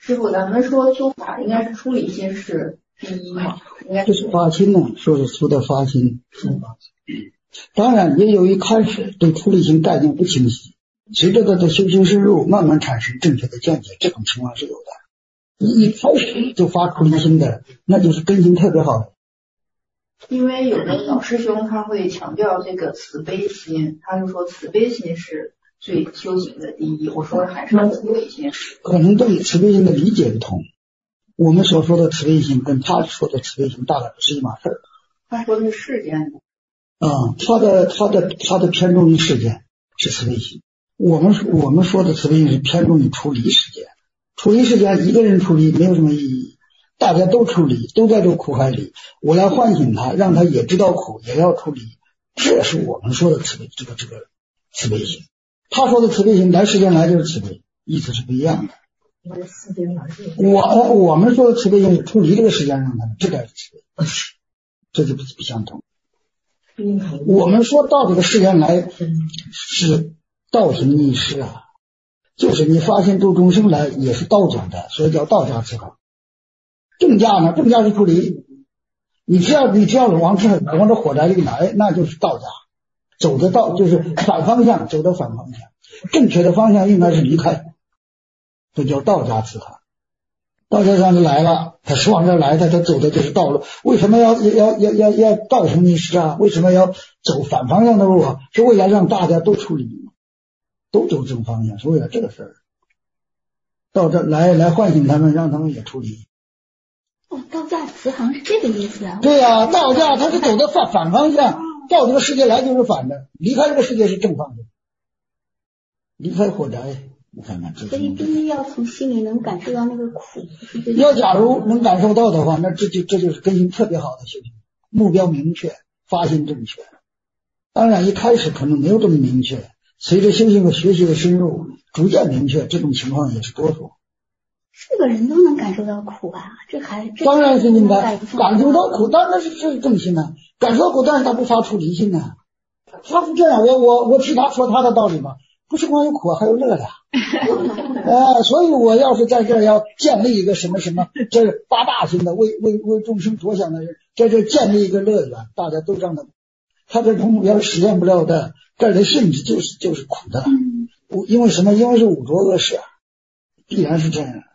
师傅，咱们说修法应该是出离心是第一嘛？应该就是发心呢，说是修的发心。当然也有一开始对出离心概念不清晰，随着他的修行深入，慢慢产生正确的见解，这种情况是有的。一开始就发出离心的，那就是根性特别好的。 因为有的老师兄他会强调这个慈悲心，他就说慈悲心是最修行的第一。我说还是慈悲心， 可能对慈悲心的理解不同。我们所说的慈悲心跟他说的慈悲心大概不是一码事儿。 他说的是世间的。 他的偏重于世间是慈悲心。我们说的慈悲心是偏重于出离世间。出离世间一个人出离没有什么意义，大家都出离，都在这个苦海里，我来唤醒他，让他也知道苦，也要出离，这是我们说的慈悲，这个慈悲心。他说的慈悲心来世间来就是慈悲，意思是不一样的。我们说的慈悲心是出离这个世间上的，这才是慈悲，这就不相同。我们说到这个世间来是道行逆施啊，就是你发现度众生来也是道讲的，所以叫道家思考。正家呢，正家是出离，你只要往这火灾里来，那就是道家走的道，就是反方向，走的反方向，正确的方向应该是离开，这叫道家思考。道家上就来了，他是往这来，他走的就是道路。为什么要道行逆施啊？为什么要走反方向的路啊？是为了让大家都出离，都走正方向，是为了这个事儿。到这来唤醒他们，让他们也出离。 道家慈航是这个意思啊？ 对啊，道家他是走的反方向，到这个世界来就是反的，离开这个世界是正方向，离开火灾。你看看， 所以第一要从心里能感受到那个苦。 要假如能感受到的话，那这就是根性特别好的修行，目标明确，发心正确。当然一开始可能没有这么明确，随着修行和学习的深入，逐渐明确，这种情况也是多数。 是个人都能感受到苦吧？ 当然是应该感受到苦，当然是正心啊。感受到苦，但是他不发出离心啊。他是这样，我替他说他的道理嘛，不是光有苦还有乐的。所以我要是在这要建立一个什么，这是发大心的，为众生着想的人，在这建立一个乐园，大家都让他这种目标实现不了的，这儿的性质就是苦的。因为什么？因为是五浊恶世，必然是这样。